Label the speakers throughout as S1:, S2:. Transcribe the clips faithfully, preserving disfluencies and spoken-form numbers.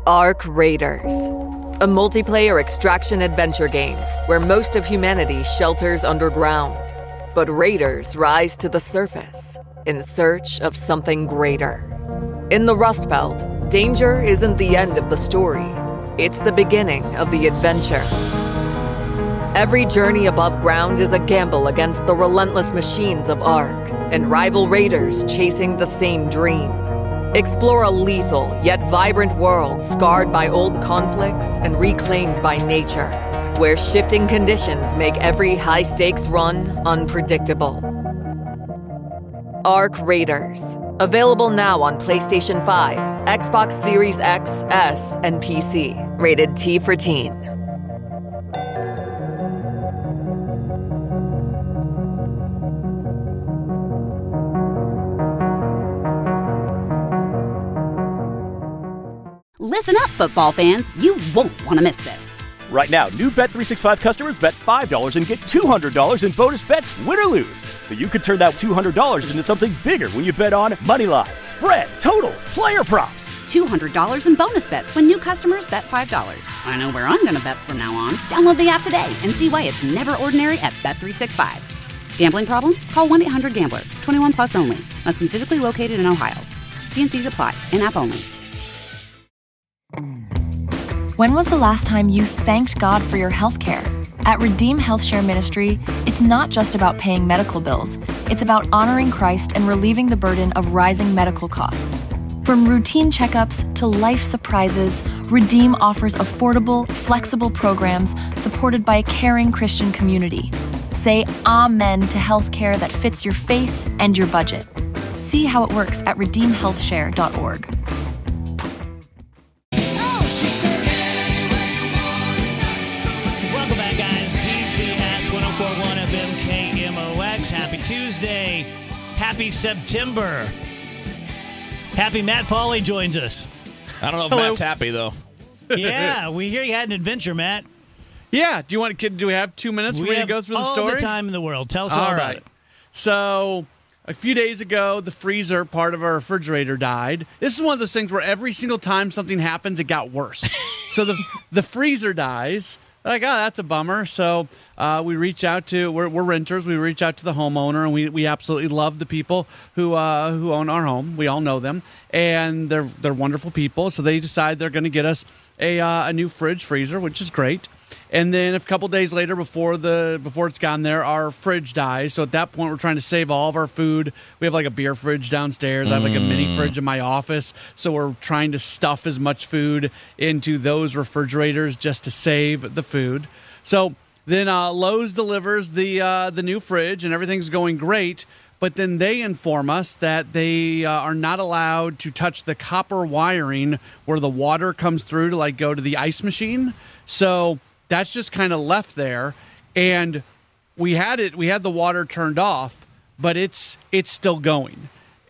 S1: Ark Raiders, a multiplayer extraction adventure game where most of humanity shelters underground, but raiders rise to the surface in search of something greater. In the Rust Belt, danger isn't the end of the story. It's the beginning of the adventure. Every journey above ground is a gamble against the relentless machines of Ark and rival raiders chasing the same dream. Explore a lethal yet vibrant world scarred by old conflicts and reclaimed by nature, where shifting conditions make every high-stakes run unpredictable. Ark Raiders. Available now on PlayStation five, Xbox Series X, S, and P C. Rated T for Teen.
S2: Listen up, football fans. You won't want to miss this.
S3: Right now, new Bet three sixty-five customers bet five dollars and get two hundred dollars in bonus bets, win or lose. So you could turn that two hundred dollars into something bigger when you bet on money line, spread, totals, player props.
S2: two hundred dollars in bonus bets when new customers bet five dollars. I know where I'm going to bet from now on. Download the app today and see why it's never ordinary at Bet three sixty-five. Gambling problem? Call one eight hundred gambler. twenty-one plus only. Must be physically located in Ohio. T and C's apply. In-app only.
S4: When was the last time you thanked God for your health care? At Redeem Health Share Ministry, it's not just about paying medical bills. It's about honoring Christ and relieving the burden of rising medical costs. From routine checkups to life surprises, Redeem offers affordable, flexible programs supported by a caring Christian community. Say amen to health care that fits your faith and your budget. See how it works at redeem health share dot org.
S5: Happy Tuesday. Happy September. Happy Matt Pauley joins us.
S6: I don't know if
S5: Hello.
S6: Matt's happy, though.
S5: Yeah, we hear you had an adventure, Matt.
S7: Yeah. Do you want? Do we have two minutes
S5: we
S7: for you to
S5: have
S7: go through the
S5: all
S7: story?
S5: the time in the world. Tell us all,
S7: all
S5: about
S7: right.
S5: it.
S7: So, a few days ago, the freezer part of our refrigerator died. This is one of those things where every single time something happens, it got worse. So the the freezer dies. Like, oh, that's a bummer. So uh, we reach out to, we're, we're renters, we reach out to the homeowner, and we, we absolutely love the people who uh, who own our home. We all know them, and they're they're wonderful people. So they decide they're going to get us a uh, a new fridge freezer, which is great. And then a couple days later, before the before it's gone there, our fridge dies. So at that point, we're trying to save all of our food. We have like a beer fridge downstairs. I have like a mini fridge in my office. So we're trying to stuff as much food into those refrigerators just to save the food. So then uh, Lowe's delivers the uh, the new fridge, and everything's going great. But then they inform us that they uh, are not allowed to touch the copper wiring where the water comes through to like go to the ice machine. So that's just kind of left there, and we had it. We had the water turned off, but it's it's still going.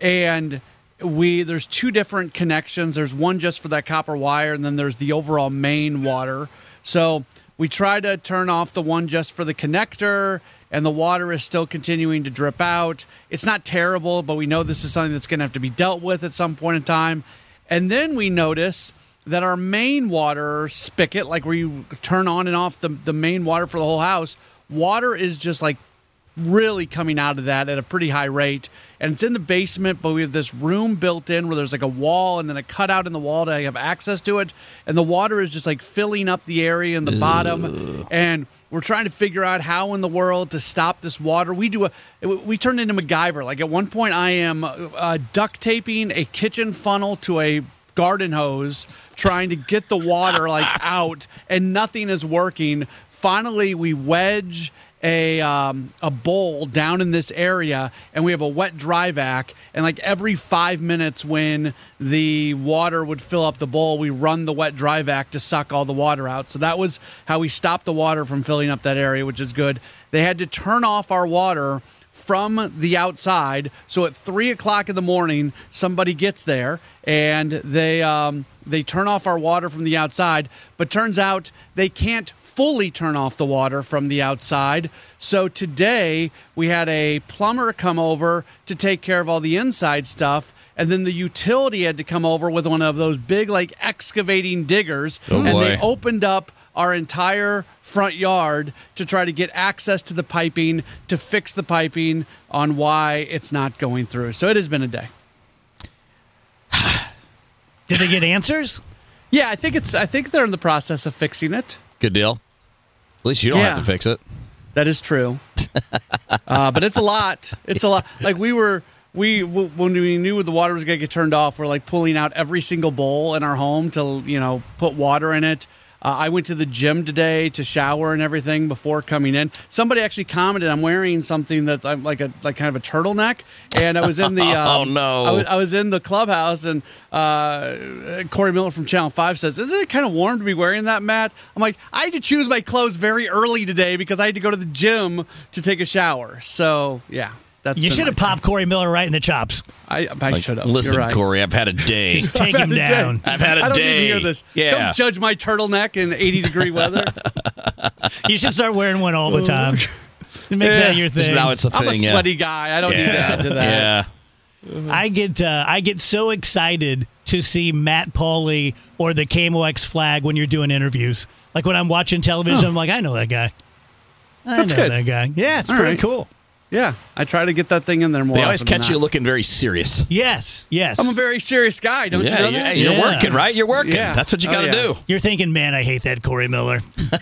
S7: And we there's two different connections. There's one just for that copper wire, and then there's the overall main water. So we try to turn off the one just for the connector, and the water is still continuing to drip out. It's not terrible, but we know this is something that's going to have to be dealt with at some point in time. And then we notice that our main water spigot, like where you turn on and off the, the main water for the whole house, water is just like really coming out of that at a pretty high rate. And it's in the basement, but we have this room built in where there's like a wall and then a cutout in the wall to have access to it. And the water is just like filling up the area in the bottom. And we're trying to figure out how in the world to stop this water. We do a, we turn into MacGyver. Like at one point I am uh, duct taping a kitchen funnel to a garden hose, trying to get the water like out, and nothing is working. Finally, we wedge a um, a bowl down in this area, and we have a wet dry vac. And like every five minutes, when the water would fill up the bowl, we run the wet dry vac to suck all the water out. So that was how we stopped the water from filling up that area, which is good. They had to turn off our water from the outside. So at three o'clock in the morning, somebody gets there and they um, they turn off our water from the outside. But turns out they can't fully turn off the water from the outside. So today we had a plumber come over to take care of all the inside stuff. and then the utility had to come over with one of those big, like, excavating diggers,
S6: Oh,
S7: and
S6: boy.
S7: they opened up our entire front yard to try to get access to the piping, to fix the piping on why it's not going through. So it has been a day.
S5: Did they get answers?
S7: Yeah, I think it's. I think they're in the process of fixing it.
S6: Good deal. At least you don't
S7: Yeah.
S6: have to fix it.
S7: That is true. uh, but it's a lot. It's a lot. Like we were, we w- when we knew the water was going to get turned off, we're like pulling out every single bowl in our home to, you know, put water in it. Uh, I went to the gym today to shower and everything before coming in. Somebody actually commented, I'm wearing something that's I'm like a like kind of a turtleneck, and I was in the um,
S6: Oh, no.
S7: I was, I was in the clubhouse, and uh, Corey Miller from Channel Five says, "Isn't it kind of warm to be wearing that, Matt?" I'm like, I had to choose my clothes very early today because I had to go to the gym to take a shower. So yeah. That's
S5: You
S7: been
S5: should have
S7: my-
S5: popped Corey Miller right in the chops.
S7: I, I
S6: Like,
S7: should have.
S6: listen,
S7: You're right.
S6: Corey, I've had a day.
S5: Just take
S7: I've
S5: him
S7: had a
S5: down.
S7: day.
S6: I've had a
S7: I don't
S6: day.
S7: need to hear this.
S6: Yeah.
S7: Don't judge my turtleneck in eighty degree weather.
S5: You should start wearing one all the time. Make
S7: Yeah.
S5: that your thing.
S6: Now it's a
S7: I'm
S6: thing.
S7: a
S6: yeah.
S7: sweaty guy. I don't need to add to that.
S6: Yeah.
S5: I get uh, I get so excited to see Matt Pauley or the K M O X flag when you're doing interviews. Like when I'm watching television, I'm like, I know that guy. I
S7: That's
S5: know
S7: good.
S5: that guy. Yeah, it's
S7: All
S5: pretty
S7: right.
S5: cool.
S7: Yeah, I try to get that thing in there more.
S6: They always
S7: often than
S6: catch you
S7: not.
S6: looking very serious.
S5: Yes, yes.
S7: I'm a very serious guy. Don't
S6: yeah,
S7: you know that?
S6: you- you're
S5: Yeah.
S6: working, right? You're working.
S7: Yeah.
S6: That's what you
S7: Oh,
S6: got to
S7: yeah.
S6: do.
S5: You're thinking, man, I hate that Corey Miller.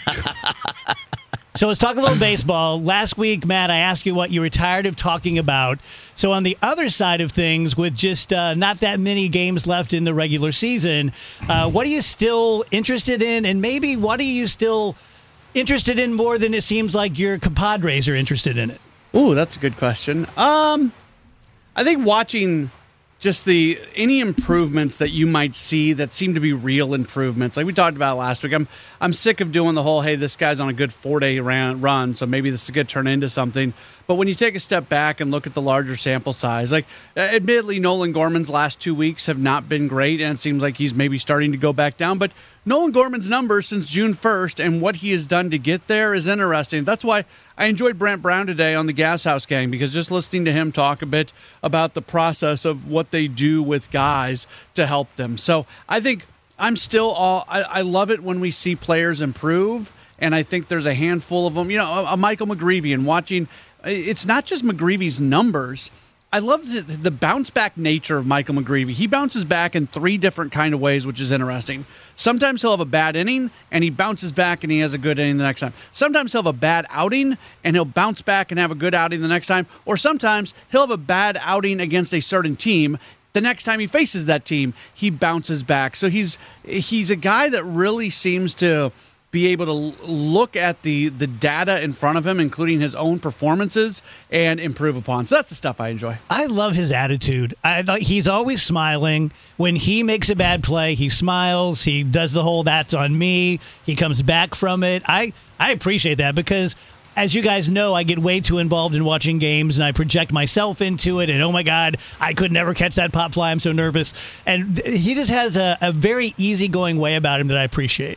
S5: So let's talk a little baseball. Last week, Matt, I asked you what you were tired of talking about. So on the other side of things, with just uh, not that many games left in the regular season, uh, what are you still interested in? And maybe what are you still interested in more than it seems like your compadres are interested in it?
S7: Ooh, that's a good question. Um, I think watching just the any improvements that you might see that seem to be real improvements, like we talked about last week. I'm I'm sick of doing the whole, hey, this guy's on a good four day ran, run, so maybe this is going to turn into something. But when you take a step back and look at the larger sample size, like uh, admittedly, Nolan Gorman's last two weeks have not been great, and it seems like he's maybe starting to go back down. But Nolan Gorman's numbers since June first and what he has done to get there is interesting. That's why I enjoyed Brent Brown today on the Gas House Gang, because just listening to him talk a bit about the process of what they do with guys to help them. So I think I'm still all, I, I love it when we see players improve, and I think there's a handful of them. You know, a, a Michael McGreevy, and watching, it's not just McGreevy's numbers. I love the, the bounce back nature of Michael McGreevy. He bounces back in three different kind of ways, which is interesting. Sometimes he'll have a bad inning and he bounces back and he has a good inning the next time. Sometimes he'll have a bad outing and he'll bounce back and have a good outing the next time. Or sometimes he'll have a bad outing against a certain team. The next time he faces that team, he bounces back. So he's he's a guy that really seems to be able to look at the the data in front of him, including his own performances, and improve upon. So that's the stuff I enjoy.
S5: I love his attitude. I, like, he's always smiling. When he makes a bad play, he smiles. He does the whole "that's on me." He comes back from it. I, I appreciate that because, as you guys know, I get way too involved in watching games and I project myself into it. And, oh, my God, I could never catch that pop fly. I'm so nervous. And he just has a, a very easygoing way about him that I appreciate.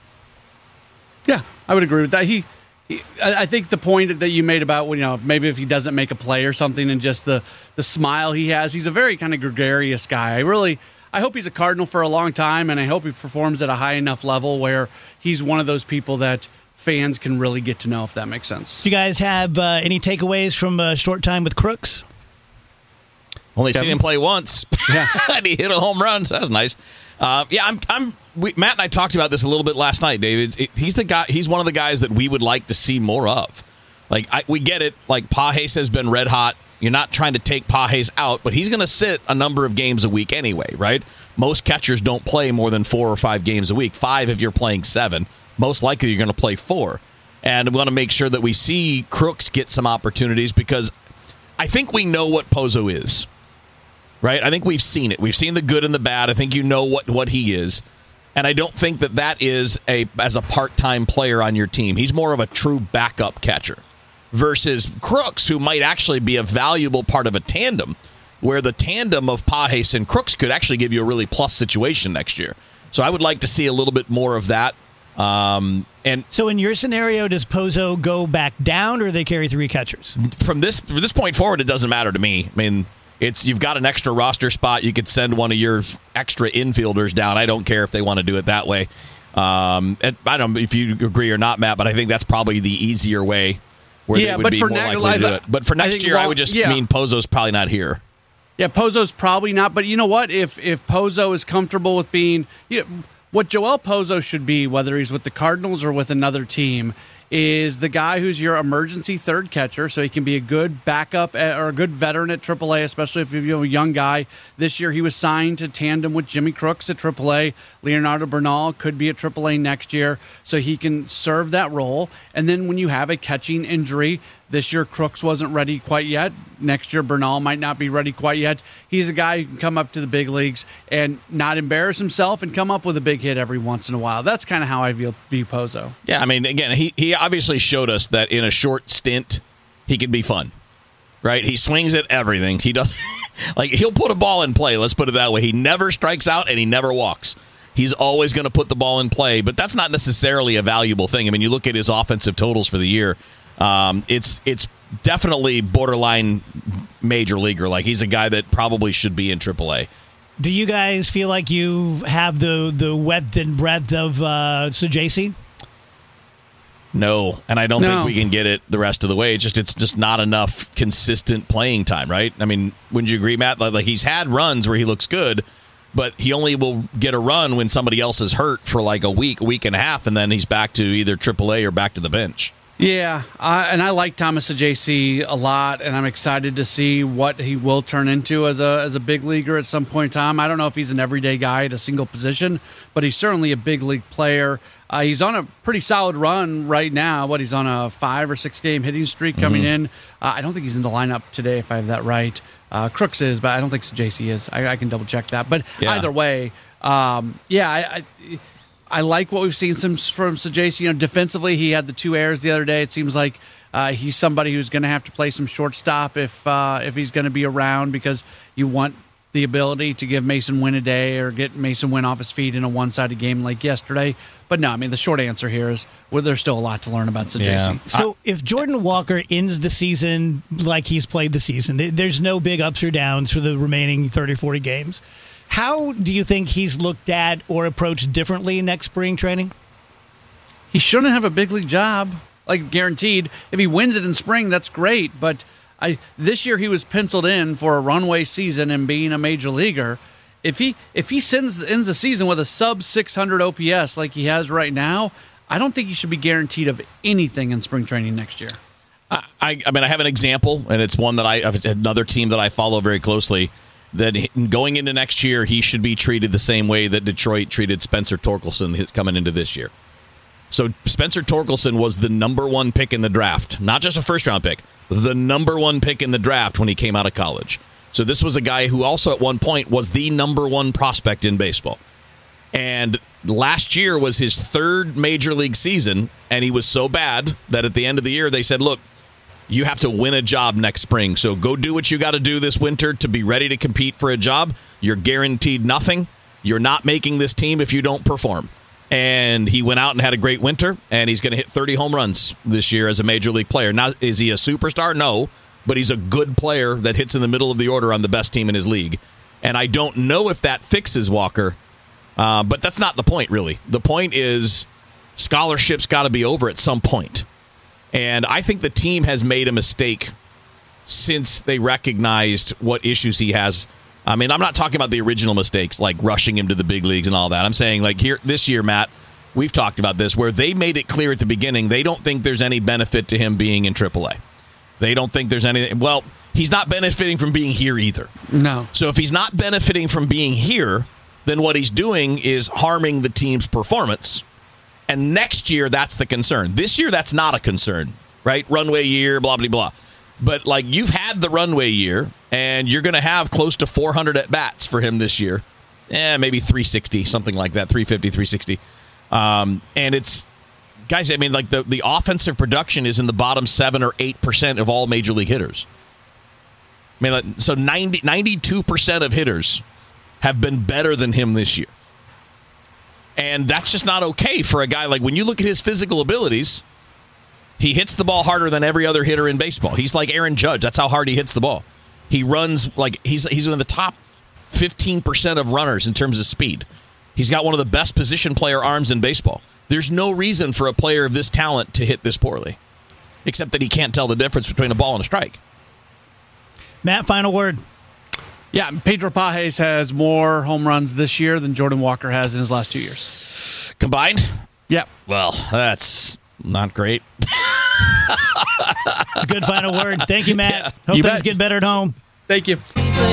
S7: Yeah, I would agree with that. He, he I I think the point that you made about, you know, maybe if he doesn't make a play or something, and just the the smile he has, he's a very kind of gregarious guy. I really, I hope he's a Cardinal for a long time, and I hope he performs at a high enough level where he's one of those people that fans can really get to know, if that makes sense.
S5: Do you guys have uh, any takeaways from a short time with Crooks?
S6: Only
S7: Kevin?
S6: seen him play once.
S7: Yeah.
S6: And he hit a home run, so that was nice. Uh, yeah, I'm. I'm. We, Matt and I talked about this a little bit last night, David. It- He's the guy. He's one of the guys that we would like to see more of. Like I, we get it. Like Pages has been red hot. You're not trying to take Pages out, but he's going to sit a number of games a week anyway, right? Most catchers don't play more than four or five games a week. Five if you're playing seven. Most likely you're going to play four. And we want to make sure that we see Crooks get some opportunities because I think we know what Pozo is. Right? I think we've seen it. We've seen the good and the bad. I think you know what, what he is. And I don't think that that is a as a part-time player on your team. He's more of a true backup catcher versus Crooks, who might actually be a valuable part of a tandem, where the tandem of Pages and Crooks could actually give you a really plus situation next year. So I would like to see a little bit more of that. Um, and
S5: So in your scenario, does Pozo go back down or do they carry three catchers?
S6: from this from this point forward, it doesn't matter to me. I mean, it's you've got an extra roster spot. You could send one of your extra infielders down. I don't care if they want to do it that way. Um, and I don't know if you agree or not, Matt, but I think that's probably the easier way where
S7: yeah,
S6: they would
S7: but
S6: be
S7: for
S6: more
S7: ne-
S6: likely to do it. But for next
S7: I
S6: year,
S7: well,
S6: I would just
S7: yeah.
S6: mean Pozo's probably not here.
S7: Yeah, Pozo's probably not. But you know what? If if Pozo is comfortable with being you know, what Joel Pozo should be, whether he's with the Cardinals or with another team, is the guy who's your emergency third catcher, so he can be a good backup at, or a good veteran at triple A, especially if you're a young guy. This year he was signed to tandem with Jimmy Crooks at triple A. Leonardo Bernal could be at triple A next year, so he can serve that role. And then when you have a catching injury, this year Crooks wasn't ready quite yet. Next year Bernal might not be ready quite yet. He's a guy who can come up to the big leagues and not embarrass himself and come up with a big hit every once in a while. That's kind of how I view, view Pozo.
S6: Yeah, I mean, again, he, he obviously showed us that in a short stint, he can be fun, right? He swings at everything. He does, like, he'll put a ball in play, let's put it that way. He never strikes out and he never walks. He's always going to put the ball in play, but that's not necessarily a valuable thing. I mean, you look at his offensive totals for the year, um, it's it's definitely borderline major leaguer. Like, he's a guy that probably should be in triple A.
S5: Do you guys feel like you have the, the width and breadth of uh, Sajaci?
S6: No, and I don't
S7: No.
S6: think we can get it the rest of the way. It's just it's just not enough consistent playing time, right? I mean, wouldn't you agree, Matt? Like, like he's had runs where he looks good, but he only will get a run when somebody else is hurt for like a week, a week and a half, and then he's back to either triple A or back to the bench.
S7: Yeah, I, and I like Thomas Sajaci a lot, and I'm excited to see what he will turn into as a as a big leaguer at some point in time. I don't know if he's an everyday guy at a single position, but he's certainly a big league player. Uh, he's on a pretty solid run right now. What, he's on a five or six game hitting streak coming
S6: Mm-hmm.
S7: in. Uh, I don't think he's in the lineup today, if I have that right. Uh, Crooks is, but I don't think J C is. I, I can double check that. But
S6: Yeah.
S7: either way, um, yeah, I, I I like what we've seen some from Sajaci. You know, defensively, he had the two errors the other day. It seems like uh, he's somebody who's going to have to play some shortstop if uh, if he's going to be around, because you want the ability to give Mason Wynn a day or get Mason Wynn off his feet in a one-sided game like yesterday. But no, I mean, the short answer here is well, there's still a lot to learn about Sajaci.
S6: Yeah.
S5: So if Jordan Walker ends the season like he's played the season, th- there's no big ups or downs for the remaining thirty, forty games. How do you think he's looked at or approached differently next spring training?
S7: He shouldn't have a big league job, like guaranteed. If he wins it in spring, that's great. But I this year he was penciled in for a runway season and being a major leaguer. If he if he sends, ends the season with a sub six hundred O P S like he has right now, I don't think he should be guaranteed of anything in spring training next year.
S6: I, I, I mean, I have an example, and it's one that I of another team that I follow very closely. That going into next year, he should be treated the same way that Detroit treated Spencer Torkelson coming into this year. So Spencer Torkelson was the number one pick in the draft, not just a first-round pick, the number one pick in the draft when he came out of college. So this was a guy who also at one point was the number one prospect in baseball. And last year was his third major league season, and he was so bad that at the end of the year they said, look, you have to win a job next spring. So go do what you got to do this winter to be ready to compete for a job. You're guaranteed nothing. You're not making this team if you don't perform. And he went out and had a great winter, and he's going to hit thirty home runs this year as a major league player. Now, is he a superstar? No, but he's a good player that hits in the middle of the order on the best team in his league. And I don't know if that fixes Walker, uh, but that's not the point, really. The point is scholarships got to be over at some point. And I think the team has made a mistake since they recognized what issues he has. I mean, I'm not talking about the original mistakes, like rushing him to the big leagues and all that. I'm saying, like, here this year, Matt, we've talked about this, where they made it clear at the beginning they don't think there's any benefit to him being in triple A. They don't think there's anything. Well, he's not benefiting from being here either.
S7: No.
S6: So if he's not benefiting from being here, then what he's doing is harming the team's performance. And next year, that's the concern. This year, that's not a concern, right? Runway year, blah, blah, blah. But, like, you've had the runway year, and you're going to have close to four hundred at-bats for him this year. Eh, maybe three sixty, something like that, three fifty, three sixty. Um, and it's, guys, I mean, like, the, the offensive production is in the bottom seven or eight percent of all major league hitters. I mean, like, so ninety, ninety-two percent of hitters have been better than him this year. And that's just not okay for a guy. Like, when you look at his physical abilities, he hits the ball harder than every other hitter in baseball. He's like Aaron Judge. That's how hard he hits the ball. He runs like he's he's one of the top fifteen percent of runners in terms of speed. He's got one of the best position player arms in baseball. There's no reason for a player of this talent to hit this poorly, except that he can't tell the difference between a ball and a strike.
S5: Matt, final word.
S7: Yeah, Pedro Pages has more home runs this year than Jordan Walker has in his last two years.
S6: Combined?
S7: Yep.
S6: Well, that's not great.
S5: It's a good final word. Thank you, Matt.
S6: Yeah.
S5: Hope
S7: You
S5: things
S7: bet.
S5: get better at home.
S7: Thank you.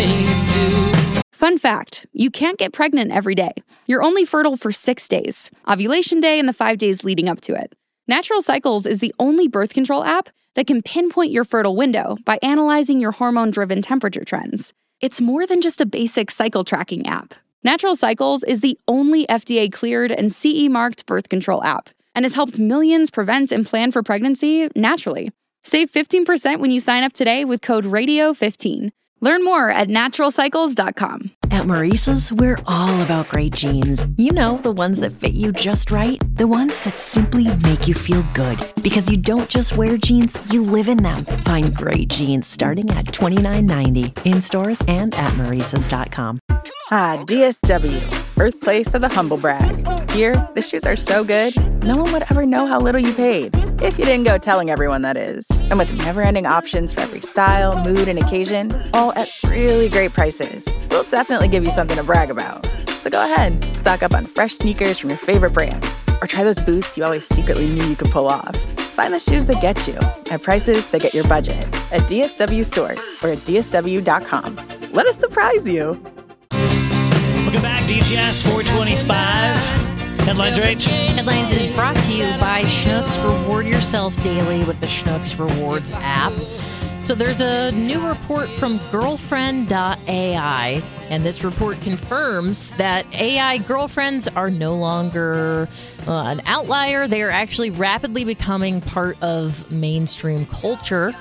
S8: Fun fact, you can't get pregnant every day. You're only fertile for six days, ovulation day and the five days leading up to it. Natural Cycles is the only birth control app that can pinpoint your fertile window by analyzing your hormone-driven temperature trends. It's more than just a basic cycle tracking app. Natural Cycles is the only F D A-cleared and C E-marked birth control app and has helped millions prevent and plan for pregnancy naturally. Save fifteen percent when you sign up today with code radio fifteen. Learn more at natural cycles dot com.
S9: At Maurice's, we're all about great jeans. You know, the ones that fit you just right. The ones that simply make you feel good. Because you don't just wear jeans, you live in them. Find great jeans starting at twenty-nine ninety in stores and at maurices dot com.
S10: Ah, D S W, birthplace of the humble brag. Here, the shoes are so good, no one would ever know how little you paid. If you didn't go telling everyone, that is. And with never-ending options for every style, mood, and occasion, all at really great prices, we'll definitely give you something to brag about. So go ahead, stock up on fresh sneakers from your favorite brands, or try those boots you always secretly knew you could pull off. Find the shoes that get you at prices that get your budget at D S W stores or at D S W dot com. Let us surprise you.
S5: Welcome back, D G S four twenty-five. Headlines, Rach.
S11: Headlines is brought to you by Schnucks. Reward yourself daily with the Schnucks Rewards app. So there's a new report from girlfriend dot A I, and this report confirms that A I girlfriends are no longer uh, an outlier. They are actually rapidly becoming part of mainstream culture.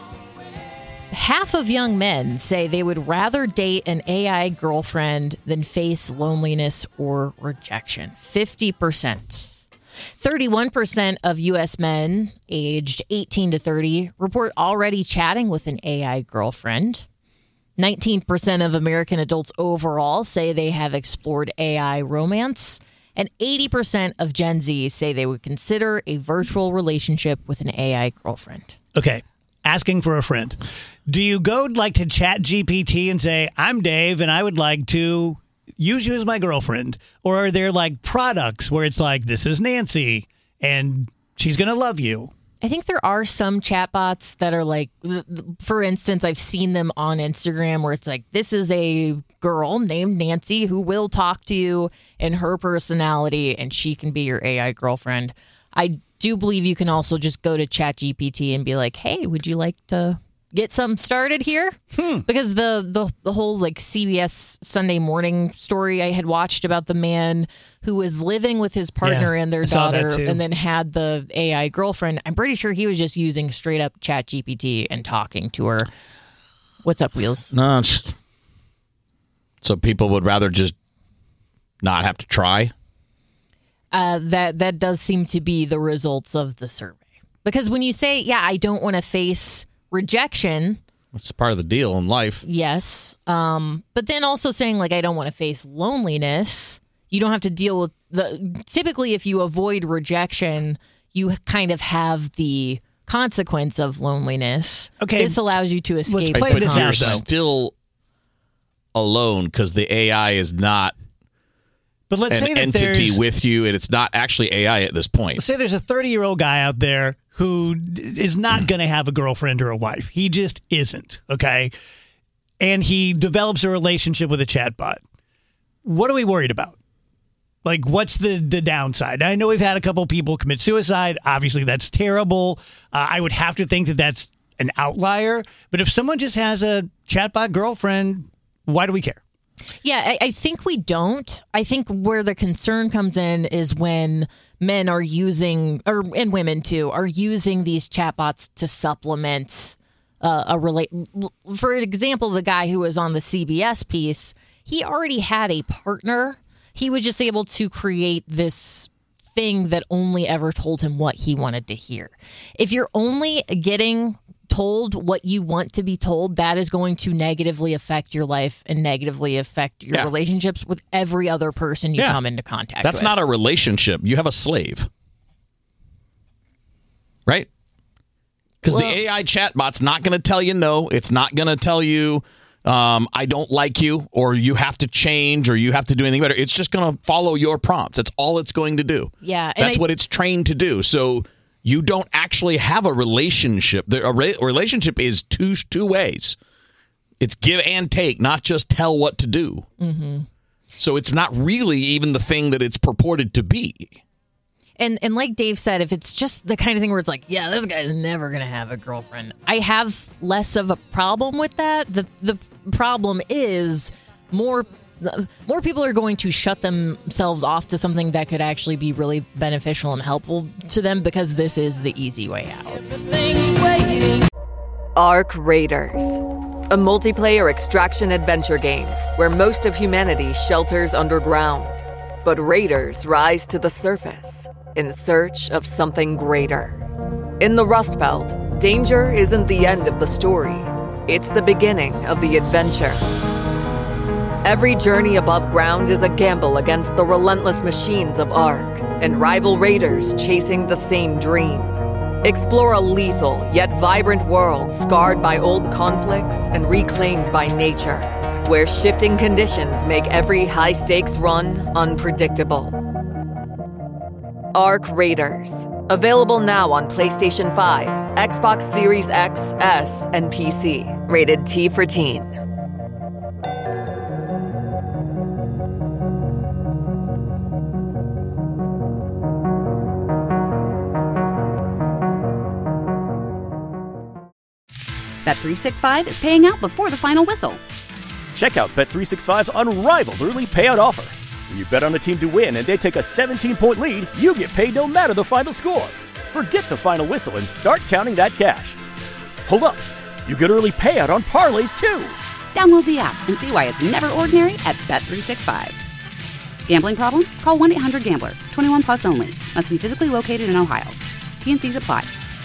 S11: Half of young men say they would rather date an A I girlfriend than face loneliness or rejection. fifty percent. thirty-one percent of U S men aged eighteen to thirty report already chatting with an A I girlfriend. nineteen percent of American adults overall say they have explored A I romance. And eighty percent of Gen Z say they would consider a virtual relationship with an A I girlfriend.
S5: Okay. Asking for a friend. Do you go like to Chat G P T and say, I'm Dave and I would like to use you as my girlfriend? Or are there like products where it's like, this is Nancy and she's going to love you?
S11: I think there are some chatbots that are like, for instance, I've seen them on Instagram where it's like, this is a girl named Nancy who will talk to you in her personality and she can be your A I girlfriend. I do believe you can also just go to Chat G P T and be like, hey, would you like to get something started here? Hmm. Because the, the the whole like C B S Sunday Morning story I had watched about the man who was living with his partner
S5: Yeah,
S11: and their
S5: I saw that
S11: daughter
S5: too.
S11: and then had the A I girlfriend. I'm pretty sure he was just using straight up Chat G P T and talking to her. What's up, Wheels?
S6: No, it's- so people would rather just not have to try.
S11: Uh, that that does seem to be the results of the survey. Because when you say, yeah, I don't want to face rejection.
S6: It's part of the deal in life.
S11: Yes. Um, but then also saying, like, I don't want to face loneliness. You don't have to deal with the. Typically, if you avoid rejection, you kind of have the consequence of loneliness.
S5: Okay.
S11: This allows you to escape.
S5: play
S6: But
S5: this
S6: you're
S5: out, though.
S6: still alone because the A I is not
S5: But let's say
S6: an
S5: that
S6: entity
S5: there's,
S6: with you, and it's not actually A I at this point.
S5: let's say there's a thirty-year-old guy out there who is not going to have a girlfriend or a wife. He just isn't, okay? And he develops a relationship with a chatbot. What are we worried about? Like, what's the, the downside? I know we've had a couple people commit suicide. Obviously, that's terrible. Uh, I would have to think that that's an outlier. But if someone just has a chatbot girlfriend, why do we care?
S11: Yeah, I, I think we don't. I think where the concern comes in is when men are using, or and women too, are using these chatbots to supplement uh, a relate. For example, the guy who was on the C B S piece, he already had a partner. He was just able to create this thing that only ever told him what he wanted to hear. If you're only getting told what you want to be told, that is going to negatively affect your life and negatively affect your
S6: Yeah.
S11: relationships with every other person you
S6: Yeah.
S11: come into contact
S6: That's
S11: with.
S6: not a relationship. You have a slave. Right? Because
S11: Well-
S6: the A I chatbot's not going to tell you no. It's not going to tell you, um, I don't like you, or you have to change, or you have to do anything better. It's just going to follow your prompts. That's all it's going to do.
S11: Yeah, and
S6: That's
S11: I-
S6: what it's trained to do. So you don't actually have a relationship. The, a re- relationship is two two ways. It's give and take, not just tell what to do.
S11: Mm-hmm.
S6: So it's not really even the thing that it's purported to be.
S11: And and like Dave said, if it's just the kind of thing where it's like, yeah, this guy's never going to have a girlfriend, I have less of a problem with that. The the problem is more more people are going to shut themselves off to something that could actually be really beneficial and helpful to them because this is the easy way out.
S1: Ark Raiders, a multiplayer extraction adventure game where most of humanity shelters underground, but raiders rise to the surface in search of something greater. In the Rust Belt, danger isn't the end of the story. It's the beginning of the adventure. Every journey above ground is a gamble against the relentless machines of Ark and rival raiders chasing the same dream. Explore a lethal yet vibrant world scarred by old conflicts and reclaimed by nature, where shifting conditions make every high-stakes run unpredictable. Ark Raiders. Available now on PlayStation five, Xbox Series X, S, and P C. Rated T for teen.
S2: Bet three sixty-five is paying out before the final whistle.
S3: Check out Bet three sixty-five's unrivaled early payout offer. When you bet on a team to win and they take a seventeen-point lead, you get paid no matter the final score. Forget the final whistle and start counting that cash. Hold up. You get early payout on parlays, too.
S2: Download the app and see why it's never ordinary at Bet three sixty-five. Gambling problem? Call one eight hundred gambler. twenty-one plus only. Must be physically located in Ohio. T and C's apply.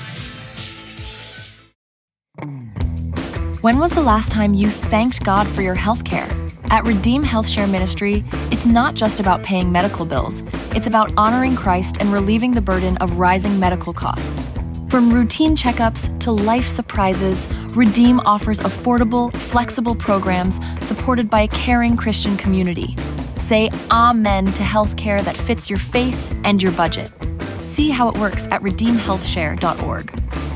S4: When was the last time you thanked God for your health care? At Redeem Health Share Ministry, it's not just about paying medical bills. It's about honoring Christ and relieving the burden of rising medical costs. From routine checkups to life surprises, Redeem offers affordable, flexible programs supported by a caring Christian community. Say amen to health care that fits your faith and your budget. See how it works at redeem health share dot org.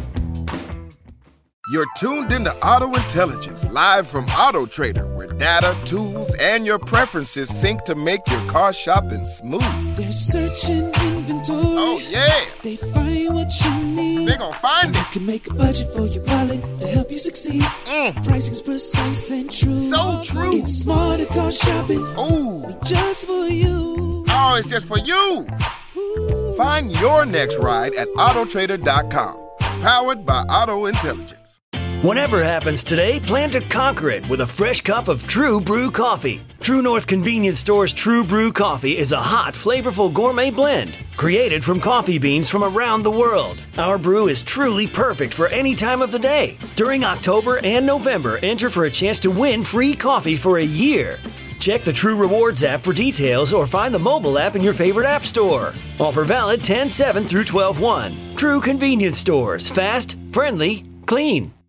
S12: You're tuned into Auto Intelligence, live from Auto Trader, where data, tools, and your preferences sync to make your car shopping smooth.
S13: They're searching inventory.
S12: Oh, yeah.
S13: They find what you need.
S12: They're gonna find
S13: and
S12: it.
S13: You can make a budget for your wallet to help you succeed.
S12: Mm.
S13: Pricing's precise and true.
S12: So true.
S13: It's smarter car shopping.
S12: Ooh.
S13: Just for you.
S12: Oh, it's just for you. Ooh. Find your next ride at auto trader dot com. Powered by Auto Intelligence.
S14: Whatever happens today, plan to conquer it with a fresh cup of True Brew coffee. True North Convenience Store's True Brew coffee is a hot, flavorful gourmet blend created from coffee beans from around the world. Our brew is truly perfect for any time of the day. During October and November, enter for a chance to win free coffee for a year. Check the True Rewards app for details or find the mobile app in your favorite app store. Offer valid ten seven through twelve one. True Convenience Stores. Fast, friendly, clean.